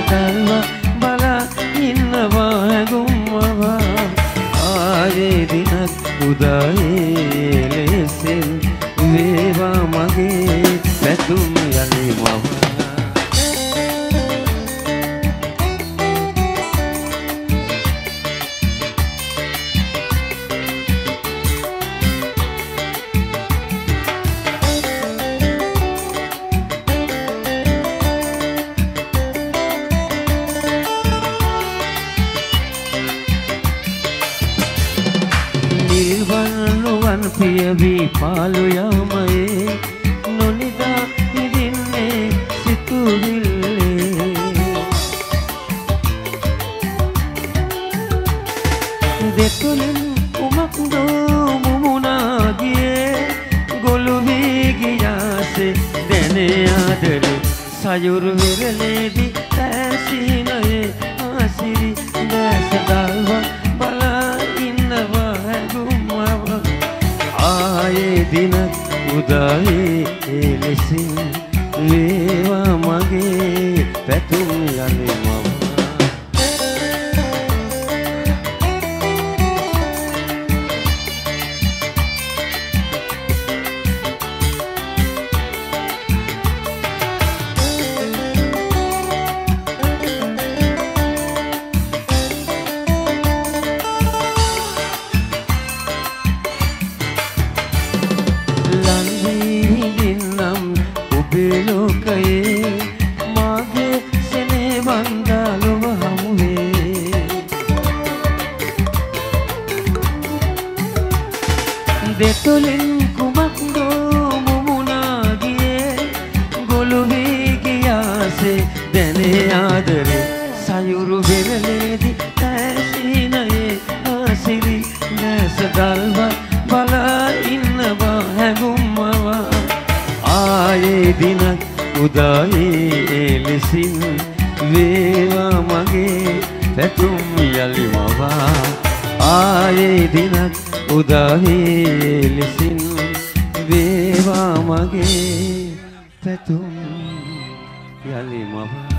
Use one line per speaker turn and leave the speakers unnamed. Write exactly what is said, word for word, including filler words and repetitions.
දල්වා බලා ඉන්නවා හැඟුම්මවා ආයේ දිනක් උදායේ ලෙසින් වේවා මගේ පැතුම් යලි මවා නිර්වල්නුවන් පියවී පාලු යාමයේ නොනිදා ඉදින්නේ සිතුවිල්ලේ දෙතුලින් උමක්දෝ මුමුණාගියේ ගොළු වී ගියාසේ දැනේ ආදරේ සයුරු වෙරළේදි තැසිනයේ ආසිරි දැස දල්වා බලා ඉන්නවා හැඟුම්මවා ආයේ දිනක් උදායේ ලෙසින් වේවා මගේ පැතුම් යලි මවා ලෝකයේ මාගේ සෙනේ වන්දාලුව හමුවේ දෙතුලින් කුමක්දෝ මුමුණාගියේ ගොළු වී ගියාසේ දැනේ ආදරේ සයුරු වෙරළේදි තැසිනයේ ආසිරි දැස දල්වා බලා ඉන්නවා හැඟුම්මවා ආයේ දිනක් උදායේ ලෙසින් වේවා මගේ පැතුම් යලි මවා ආයේ දිනක් උදායේ ලෙසින් වේවා මගේ පැතුම් යලි මවා